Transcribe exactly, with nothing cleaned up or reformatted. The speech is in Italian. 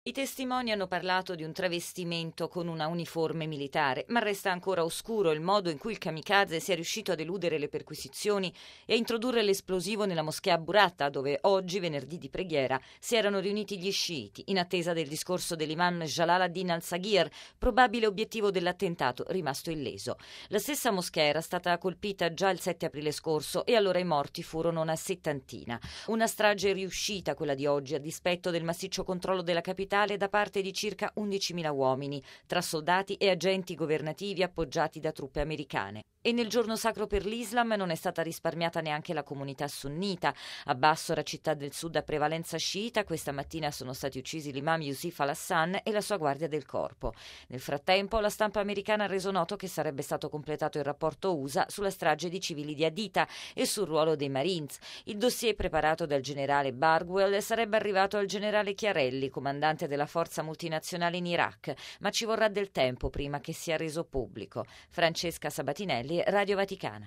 I testimoni hanno parlato di un travestimento con una uniforme militare, ma resta ancora oscuro il modo in cui il kamikaze sia riuscito ad eludere le perquisizioni e a introdurre l'esplosivo nella moschea Buratta, dove oggi, venerdì di preghiera, si erano riuniti gli sciiti, in attesa del discorso dell'imam Jalal-ad-Din al-Saghir, probabile obiettivo dell'attentato rimasto illeso. La stessa moschea era stata colpita già il sette aprile scorso e allora i morti furono una settantina. Una strage riuscita, quella di oggi, a dispetto del massiccio controllo della capitale da parte di circa undicimila uomini, tra soldati e agenti governativi appoggiati da truppe americane. E nel giorno sacro per l'Islam non è stata risparmiata neanche la comunità sunnita. A Bassora, città del sud a prevalenza sciita, questa mattina sono stati uccisi l'imam Yusuf al-Hassan e la sua guardia del corpo. Nel frattempo la stampa americana ha reso noto che sarebbe stato completato il rapporto U S A sulla strage di civili di Haditha e sul ruolo dei Marines. Il dossier preparato dal generale Barwell sarebbe arrivato al generale Chiarelli, comandante della forza multinazionale in Iraq, ma ci vorrà del tempo prima che sia reso pubblico. Francesca Sabatinelli, Radio Vaticana.